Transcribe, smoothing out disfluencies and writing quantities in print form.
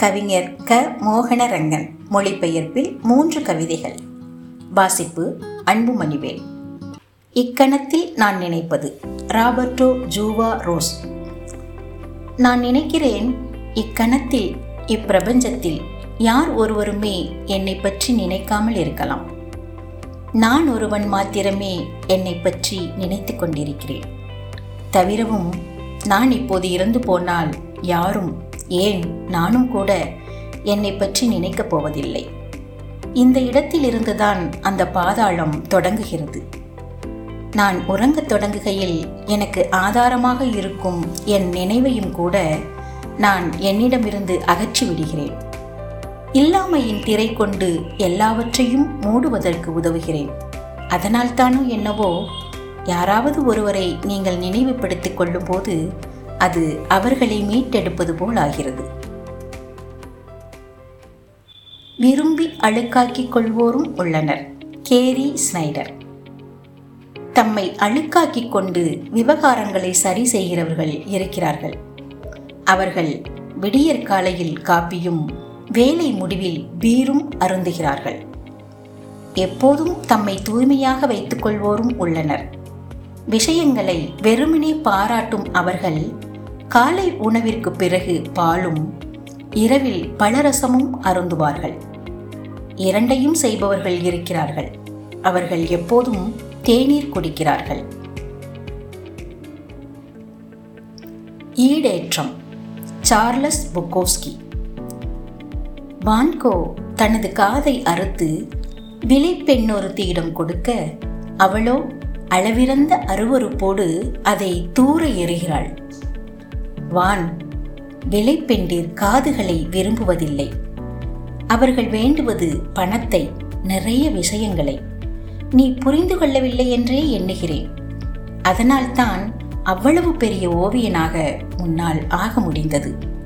கவிஞர் க. மோகனரங்கன் மொழிபெயர்ப்பில் 3 கவிதைகள். வாசிப்பு அன்புமணிவேல். இக்கணத்தில் நான் நினைப்பது. Roberto Juarroz. நான் நினைக்கிறேன், இக்கணத்தில் இப்பிரபஞ்சத்தில் யார் ஒருவருமே என்னை பற்றி நினைக்காமல் இருக்கலாம். நான் ஒருவன் மாத்திரமே என்னை பற்றி நினைத்து கொண்டிருக்கிறேன். தவிரவும் நான் இப்போது இறந்து போனால் யாரும், ஏன் நானும் கூட என்னை பற்றி நினைக்கப் போவதில்லை. இந்த இடத்தில் இருந்துதான் அந்த பாதாளம் தொடங்குகிறது. நான் உறங்கத் தொடங்குகையில் எனக்கு ஆதாரமாக இருக்கும் என் நினைவையும் கூட நான் என்னிடமிருந்து அகற்றி விடுகிறேன். இல்லாமையின் திரை கொண்டு எல்லாவற்றையும் மூடுவதற்கு உதவுகிறேன். அதனால்தானோ என்னவோ, யாராவது ஒருவரை நீங்கள் நினைவுபடுத்திக் கொள்ளும் போது அது அவர்களை மீட்டெடுப்பது போல் ஆகிறது. விரும்பி அழுக்காக்கிக் கொள்வோரும் உள்ளனர். Gary Snyder. தம்மை அழுக்காக்கிக் கொண்டு விவகாரங்களை சரி செய்கிறவர்கள் இருக்கிறார்கள். அவர்கள் விடியற் காலையில் காப்பியும் வேலை முடிவில் பீரும் அருந்துகிறார்கள். எப்போதும் தம்மை தூய்மையாக வைத்துக் கொள்வோரும் உள்ளனர். விஷயங்களை வெறுமனே பாராட்டும் அவர்கள் காலை உணவிற்கு பிறகு பாலும் இரவில் பழரசமும் அருந்துவார்கள். இரண்டையும் செய்பவர்கள் இருக்கிறார்கள். அவர்கள் எப்போதும் தேநீர் குடிக்கிறார்கள். ஈடேற்றம். சார்லஸ் புக்கோஸ்கி. வான்கோ தனது காதை அறுத்து விலைப்பெண்ணொருத்தியிடம் கொடுக்க, அவளோ அளவிறந்த அருவருப்போடு அதை தூர எறிகிறாள். வான் விலைப்பெண்டிர் காதுகளை விரும்புவதில்லை. அவர்கள் வேண்டுவது பணத்தை, நிறைய விஷயங்களை. நீ புரிந்து கொள்ளவில்லை என்றே எண்ணுகிறேன். அதனால்தான் அவ்வளவு பெரிய ஓவியனாக முன்னால் ஆக முடிந்தது.